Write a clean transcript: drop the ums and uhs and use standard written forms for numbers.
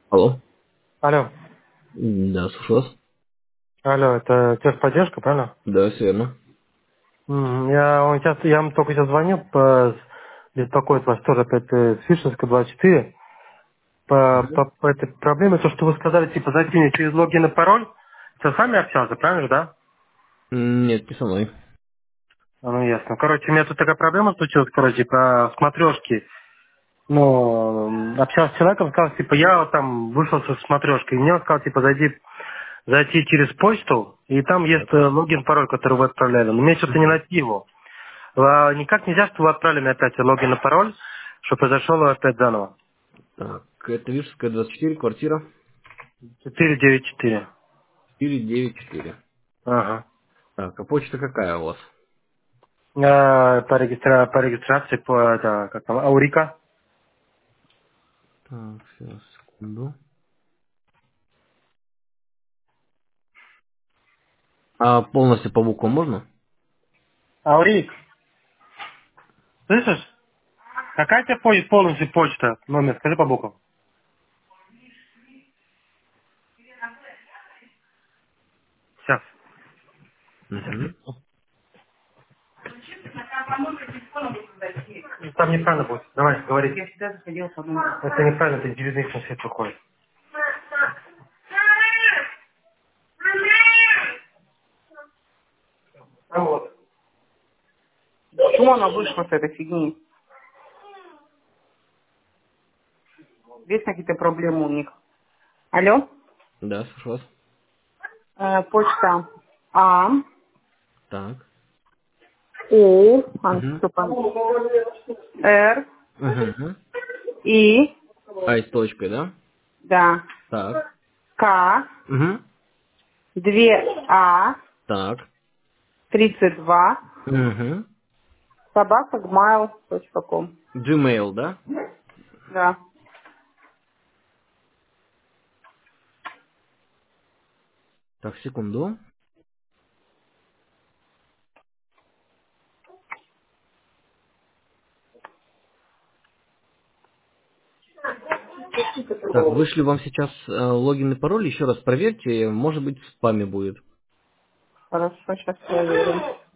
Алло. Алло, Да, слушаю вас. алло, это техподдержка, правильно? Да, все верно. Я вам только сейчас звоню, беспокоит вас тоже опять Фишерска 24 Мгм. по этой проблеме, то, что вы сказали, типа, зайти мне через логин и пароль, это сами общался, правильно же, да? Нет, не со мной. Ну, ясно. Короче, у меня тут такая проблема случилась, короче, по смотрешке. Ну, общался с человеком, сказал, типа, я вот там вышел со смотрешки, и мне он сказал, типа, зайти через почту, и там есть Так. логин, пароль, который вы отправляли. Но мне что-то не Мгм. найти его. Никак нельзя, чтобы вы отправили мне опять логин и пароль, чтобы произошел опять заново. Так, это Вишерская 24, квартира 494. 494. Ага. Так, а почта какая у вас? По регистрации, как там, Аурика. Так, сейчас, секунду. А полностью по буквам можно? Аурик, слышишь? Какая тебе полностью почта? Номер, скажи по буквам. Сейчас. Угу. Там неправильно будет. Давай, говори. Я всегда заходила по номеру. Это неправильно, ты через них на свет выходит. А вот. Почему она вышла с этой фигни? Вечно какие-то проблемы у них. Алло? Да, слушаю вас. Почта А, Так. У, Угу. Р, Угу. И, А, и с точкой, да? да, Так. К, Угу. 2А, Так. 32, Угу. собака gmail.com. Gmail, да? Да. Так, секунду. Так, вышли вам сейчас логин и пароль. Еще раз проверьте, может быть в спаме будет. Хорошо, сейчас проверим.